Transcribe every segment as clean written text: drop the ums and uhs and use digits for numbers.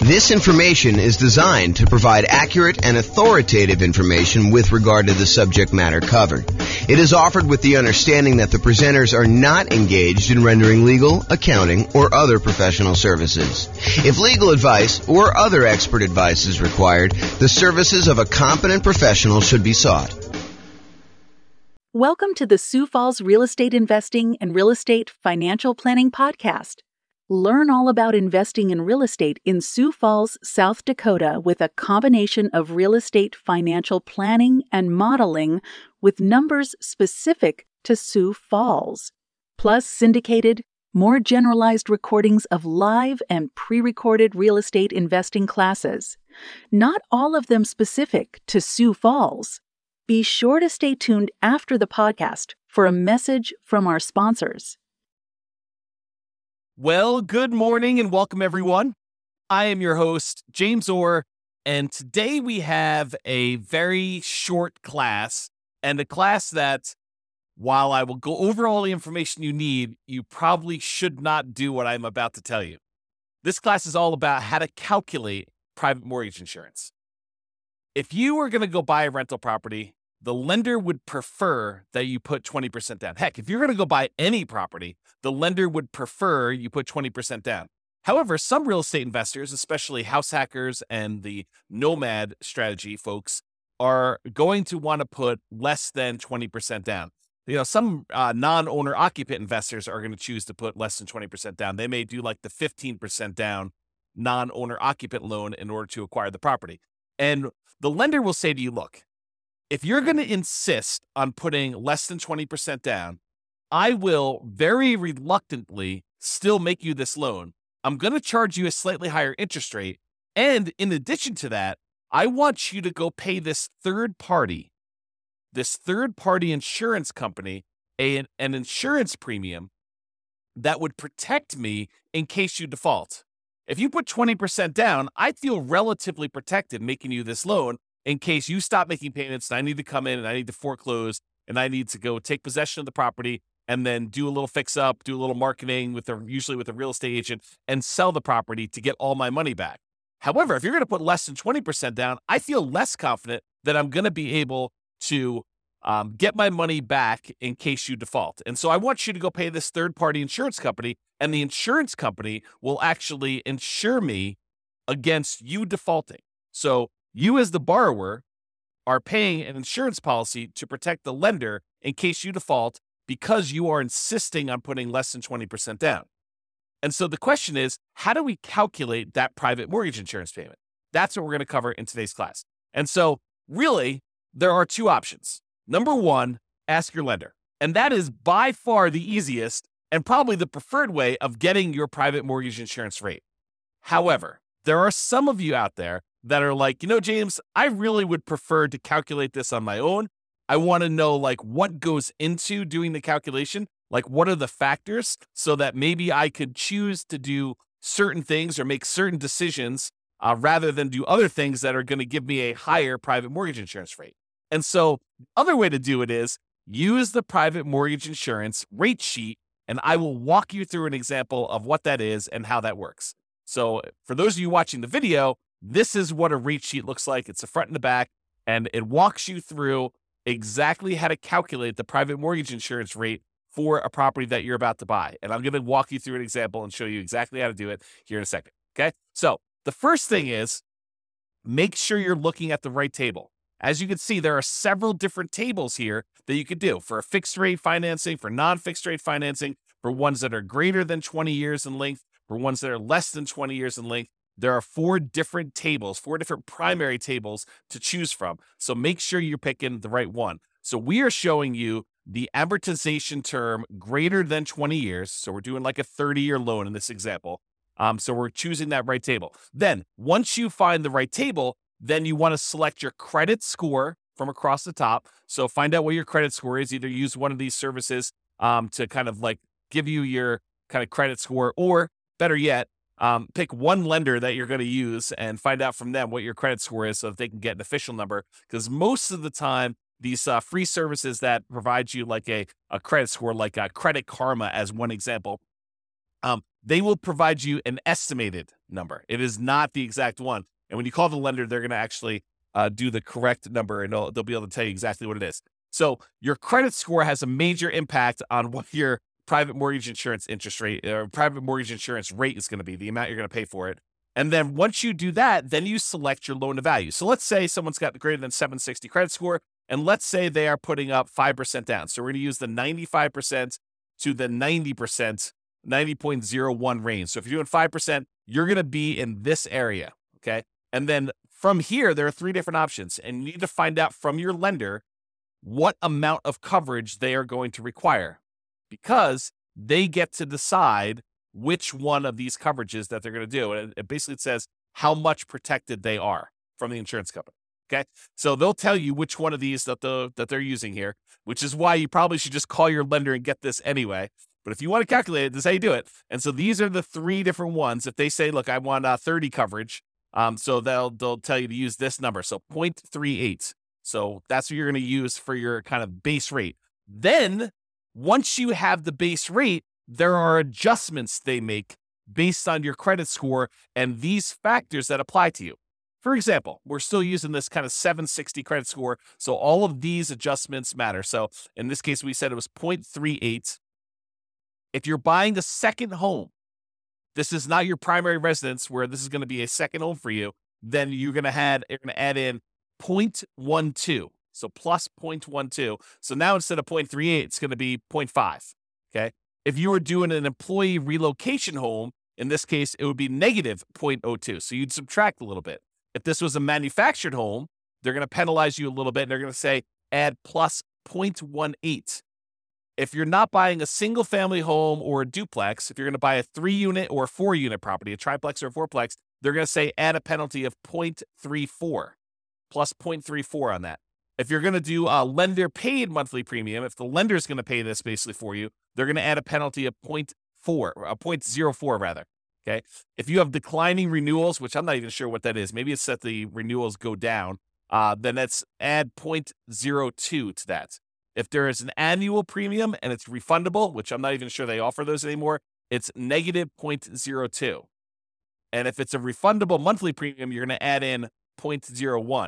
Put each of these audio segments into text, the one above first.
This information is designed to provide accurate and authoritative information with regard to the subject matter covered. It is offered with the understanding that the presenters are not engaged in rendering legal, accounting, or other professional services. If legal advice or other expert advice is required, the services of a competent professional should be sought. Welcome to the Sioux Falls Real Estate Investing and Real Estate Financial Planning Podcast. Learn all about investing in real estate in Sioux Falls, South Dakota with a combination of real estate financial planning and modeling with numbers specific to Sioux Falls, plus syndicated, more generalized recordings of live and pre-recorded real estate investing classes, not all of them specific to Sioux Falls. Be sure to stay tuned after the podcast for a message from our sponsors. Well, good morning and welcome everyone. I am your host, James Orr, and today we have a very short class, and a class that, while I will go over all the information you need, you probably should not do what I'm about to tell you. This class is all about how to calculate private mortgage insurance. If you are going to go buy a rental property, the lender would prefer that you put 20% down. Heck, if you're going to go buy any property, the lender would prefer you put 20% down. However, some real estate investors, especially house hackers and the nomad strategy folks, are going to want to put less than 20% down. You know, some non-owner occupant investors are going to choose to put less than 20% down. They may do like the 15% down non-owner occupant loan in order to acquire the property. And the lender will say to you, look, if you're going to insist on putting less than 20% down, I will very reluctantly still make you this loan. I'm going to charge you a slightly higher interest rate. And in addition to that, I want you to go pay this third party insurance company, an insurance premium that would protect me in case you default. If you put 20% down, I feel relatively protected making you this loan in case you stop making payments and I need to come in and I need to foreclose and I need to go take possession of the property and then do a little fix up, do a little marketing usually with a real estate agent and sell the property to get all my money back. However, if you're going to put less than 20% down, I feel less confident that I'm going to be able to get my money back in case you default. And so I want you to go pay this third-party insurance company, and the insurance company will actually insure me against you defaulting. So you as the borrower are paying an insurance policy to protect the lender in case you default because you are insisting on putting less than 20% down. And so the question is, how do we calculate that private mortgage insurance payment? That's what we're going to cover in today's class. And so really, there are two options. Number one, ask your lender. And that is by far the easiest and probably the preferred way of getting your private mortgage insurance rate. However, there are some of you out there that are like, James, I really would prefer to calculate this on my own. I want to know what goes into doing the calculation, what are the factors so that maybe I could choose to do certain things or make certain decisions rather than do other things that are going to give me a higher private mortgage insurance rate. And so the other way to do it is use the private mortgage insurance rate sheet, and I will walk you through an example of what that is and how that works. So for those of you watching the video, this is what a rate sheet looks like. It's the front and the back, and it walks you through exactly how to calculate the private mortgage insurance rate for a property that you're about to buy. And I'm going to walk you through an example and show you exactly how to do it here in a second. Okay. So the first thing is make sure you're looking at the right table. As you can see, there are several different tables here that you could do for a fixed rate financing, for non-fixed rate financing, for ones that are greater than 20 years in length, for ones that are less than 20 years in length. There are four different primary tables to choose from. So make sure you're picking the right one. So we are showing you the amortization term greater than 20 years. So we're doing like a 30-year loan in this example. So we're choosing that right table. Then once you find the right table, then you want to select your credit score from across the top. So find out what your credit score is. Either use one of these services to kind of give you your kind of credit score, or better yet, pick one lender that you're going to use and find out from them what your credit score is so that they can get an official number. Because most of the time, these free services that provide you a credit score, like Credit Karma as one example, they will provide you an estimated number. It is not the exact one. And when you call the lender, they're going to actually do the correct number, and they'll be able to tell you exactly what it is. So your credit score has a major impact on what your private mortgage insurance interest rate or private mortgage insurance rate is going to be, the amount you're going to pay for it. And then once you do that, then you select your loan to value. So let's say someone's got greater than 760 credit score, and let's say they are putting up 5% down. So we're going to use the 95% to the 90%, 90.01 range. So if you're doing 5%, you're going to be in this area, okay? And then from here, there are 3 different options, and you need to find out from your lender what amount of coverage they are going to require, because they get to decide which one of these coverages that they're going to do. And it basically says how much protected they are from the insurance company. Okay. So they'll tell you which one of these that they're using here, which is why you probably should just call your lender and get this anyway. But if you want to calculate it, this is how you do it. And so these are the 3 different ones. If they say, look, I want 30 coverage. So they'll tell you to use this number. So 0.38. So that's what you're going to use for your kind of base rate. Then once you have the base rate, there are adjustments they make based on your credit score and these factors that apply to you. For example, we're still using this kind of 760 credit score. So all of these adjustments matter. So in this case, we said it was 0.38. If you're buying a second home, this is not your primary residence where this is going to be a second home for you, then you're going to add in 0.12. So plus 0.12. So now instead of 0.38, it's going to be 0.5. Okay. If you were doing an employee relocation home, in this case, it would be negative 0.02. So you'd subtract a little bit. If this was a manufactured home, they're going to penalize you a little bit, and they're going to say add plus 0.18. If you're not buying a single family home or a duplex, if you're going to buy a 3-unit or a 4-unit property, a triplex or a fourplex, they're going to say add a penalty of 0.34, plus 0.34 on that. If you're going to do a lender paid monthly premium, if the lender is going to pay this basically for you, they're going to add a penalty of 0.04 rather. Okay. If you have declining renewals, which I'm not even sure what that is, maybe it's that the renewals go down, then that's add 0.02 to that. If there is an annual premium and it's refundable, which I'm not even sure they offer those anymore, it's negative 0.02. And if it's a refundable monthly premium, you're going to add in 0.01.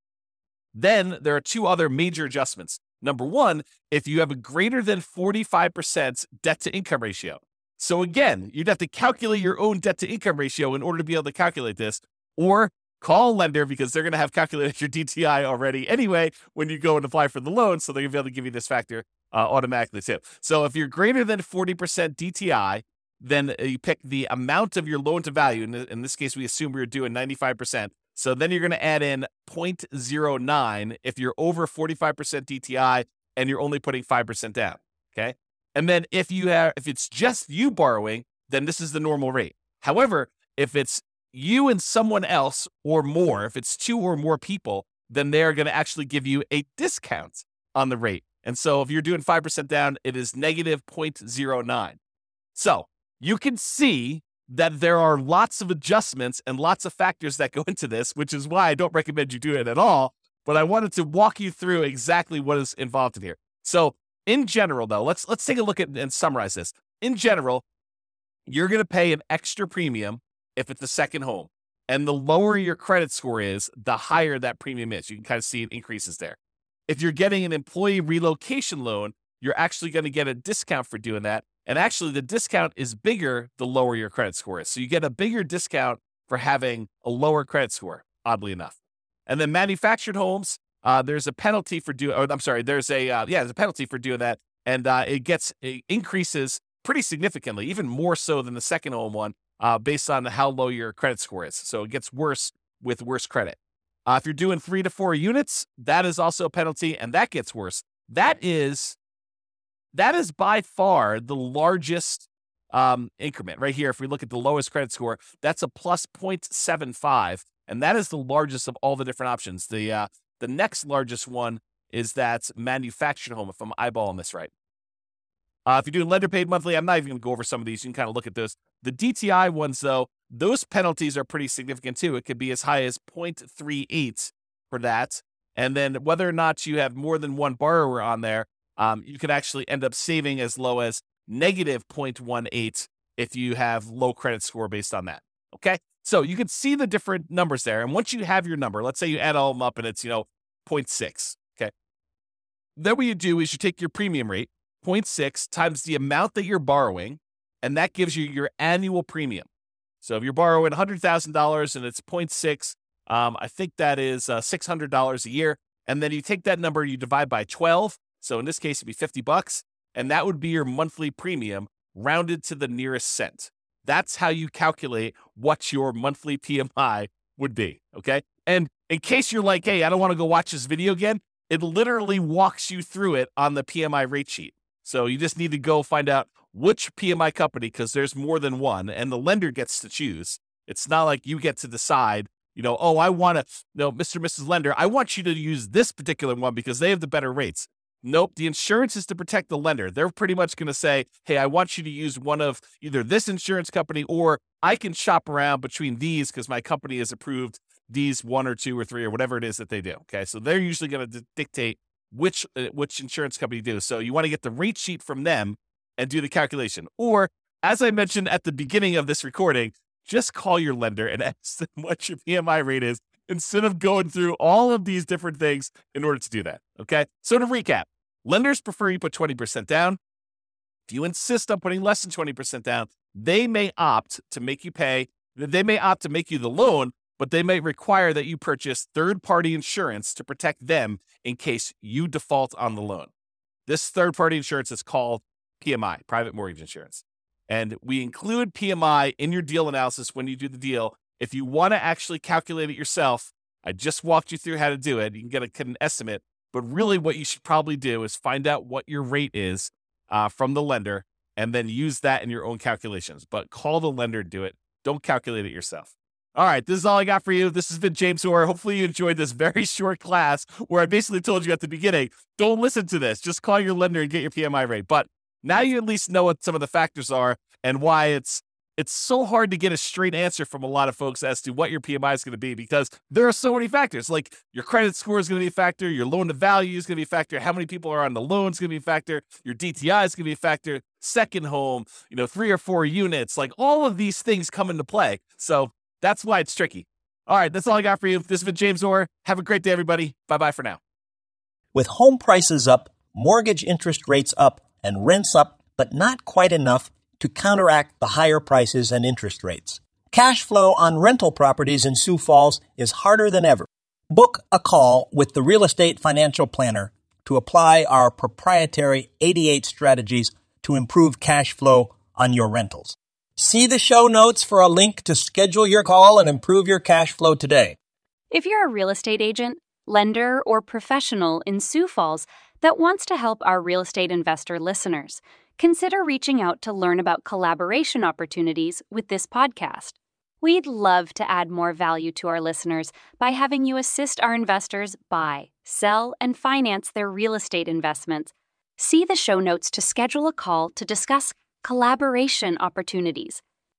Then there are 2 other major adjustments. Number 1, if you have a greater than 45% debt to income ratio. So again, you'd have to calculate your own debt to income ratio in order to be able to calculate this, or call a lender because they're going to have calculated your DTI already anyway when you go and apply for the loan. So they're going to be able to give you this factor automatically too. So if you're greater than 40% DTI, then you pick the amount of your loan to value. In this case, we assume we were doing 95%. So then you're going to add in 0.09 if you're over 45% DTI and you're only putting 5% down. Okay. And then if it's just you borrowing, then this is the normal rate. However, if it's you and someone else or more, if it's 2 or more people, then they're going to actually give you a discount on the rate. And so if you're doing 5% down, it is negative 0.09. So you can see that there are lots of adjustments and lots of factors that go into this, which is why I don't recommend you do it at all. But I wanted to walk you through exactly what is involved in here. So in general, though, let's take a look at and summarize this. In general, you're going to pay an extra premium if it's a second home. And the lower your credit score is, the higher that premium is. You can kind of see it increases there. If you're getting an employee relocation loan, you're actually going to get a discount for doing that. And actually, the discount is bigger the lower your credit score is. So you get a bigger discount for having a lower credit score, oddly enough. And then manufactured homes, there's a penalty for doing, there's a penalty for doing that. And it increases pretty significantly, even more so than the second home one, based on how low your credit score is. So it gets worse with worse credit. If you're doing 3 to 4 units, that is also a penalty, and that gets worse. That is by far the largest increment right here. If we look at the lowest credit score, that's a plus 0.75, and that is the largest of all the different options. The next largest one is that manufactured home, if I'm eyeballing this right. If you're doing lender paid monthly, I'm not even going to go over some of these. You can kind of look at those. The DTI ones, though, those penalties are pretty significant too. It could be as high as 0.38 for that. And then whether or not you have more than one borrower on there, you could actually end up saving as low as negative 0.18 if you have low credit score based on that. Okay. So you can see the different numbers there. And once you have your number, let's say you add all of them up and it's, 0.6. Okay. Then what you do is you take your premium rate, 0.6 times the amount that you're borrowing, and that gives you your annual premium. So if you're borrowing $100,000 and it's 0.6, I think that is $600 a year. And then you take that number, you divide by 12. So in this case, it'd be $50, and that would be your monthly premium rounded to the nearest cent. That's how you calculate what your monthly PMI would be, okay? And in case you're like, hey, I don't want to go watch this video again, it literally walks you through it on the PMI rate sheet. So you just need to go find out which PMI company, because there's more than one, and the lender gets to choose. It's not like you get to decide, I want to, Mr. and Mrs. Lender, I want you to use this particular one because they have the better rates. Nope, the insurance is to protect the lender. They're pretty much going to say, hey, I want you to use one of either this insurance company, or I can shop around between these because my company has approved these 1 or 2 or 3 or whatever it is that they do. Okay, so they're usually going to dictate which insurance company do. So you want to get the rate sheet from them and do the calculation. Or, as I mentioned at the beginning of this recording, just call your lender and ask them what your PMI rate is instead of going through all of these different things in order to do that. Okay, so to recap, lenders prefer you put 20% down. If you insist on putting less than 20% down, they may opt to make you pay. They may opt to make you the loan, but they may require that you purchase third-party insurance to protect them in case you default on the loan. This third-party insurance is called PMI, private mortgage insurance. And we include PMI in your deal analysis when you do the deal. If you want to actually calculate it yourself, I just walked you through how to do it. You can get an estimate, but really what you should probably do is find out what your rate is from the lender and then use that in your own calculations. But call the lender and do it. Don't calculate it yourself. All right, this is all I got for you. This has been James Orr. Hopefully you enjoyed this very short class where I basically told you at the beginning, don't listen to this. Just call your lender and get your PMI rate. But now you at least know what some of the factors are and why it's so hard to get a straight answer from a lot of folks as to what your PMI is going to be, because there are so many factors. Like your credit score is going to be a factor, your loan to value is going to be a factor, how many people are on the loan is going to be a factor, your DTI is going to be a factor, second home, 3 or 4 units, like all of these things come into play. So that's why it's tricky. All right, that's all I got for you. This has been James Orr. Have a great day, everybody. Bye-bye for now. With home prices up, mortgage interest rates up, and rents up, but not quite enough to counteract the higher prices and interest rates. Cash flow on rental properties in Sioux Falls is harder than ever. Book a call with the Real Estate Financial Planner to apply our proprietary 88 strategies to improve cash flow on your rentals. See the show notes for a link to schedule your call and improve your cash flow today. If you're a real estate agent, lender, or professional in Sioux Falls that wants to help our real estate investor listeners, consider reaching out to learn about collaboration opportunities with this podcast. We'd love to add more value to our listeners by having you assist our investors buy, sell, and finance their real estate investments. See the show notes to schedule a call to discuss collaboration opportunities.